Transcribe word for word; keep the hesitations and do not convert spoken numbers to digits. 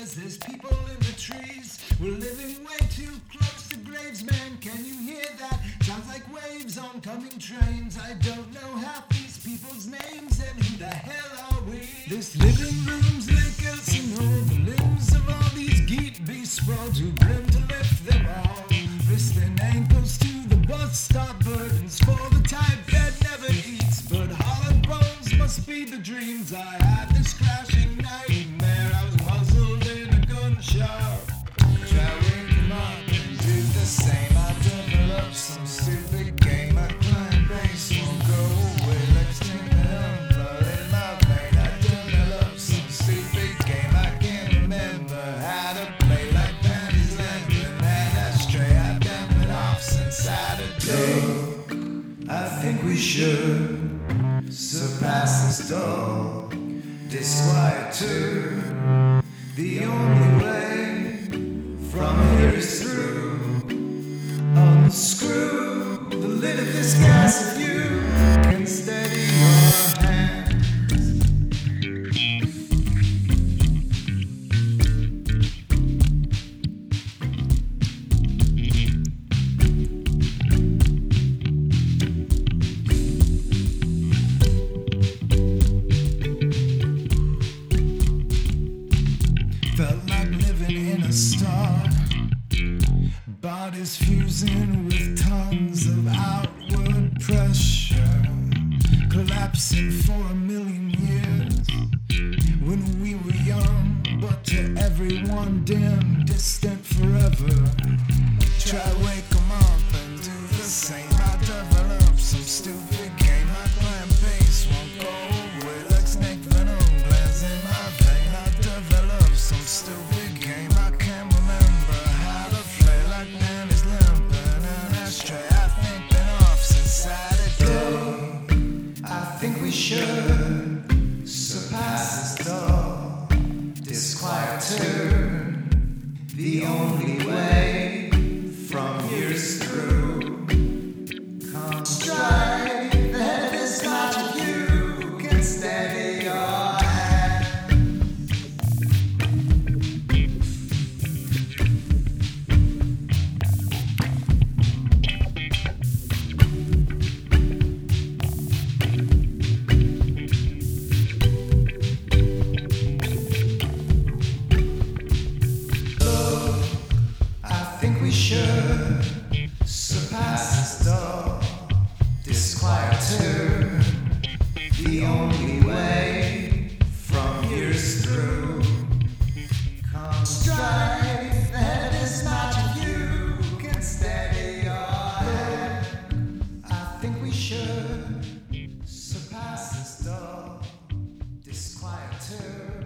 says there's people in the trees. We're living way too close to graves, man. Can you hear that? Sounds like waves on coming trains. I don't know half these people's names, and who the hell are we? This living room's like Elsinore. The limbs of all these geek beasts sprawl too grim to lift them all. Wrists and ankles to the bus stop, burdens for the type that never eats. But hollow bones must be the dreams I had. This crashing nightmare, I was muzzled in a gun shop. Try waking up and do the same. I developed some stupid game. My client base won't go away. Let's drink the blood in my vein. I developed some stupid game. I can't remember how to play like Panty's Lantern and Ashtray. I've been it off since Saturday. I think we should surpass this dull disquietude. The only way from here is through. Unscrew the lid of this gas if you can steady your hand. Felt like living in a star. Bodies fusing with tons of outward pressure, collapsing for a million years. When we were young, but to everyone dim, distant forever. Try wake 'em up and do the same. I developed some stupid game. My client base won't go away like snake venom glands in my vein. I developed some stupid game. I can't remember how to play like Panty's Lantern and Ashtray. I've think been off since Saturday. I think we should surpass this dull disquietude. The only way from here is through. Come strike the head of this match if you can steady your hand. I think we should surpass this dull disquietude. The only way from here is through. Come strike the head of this match if you can steady your hand. I think we should surpass this dull disquietude.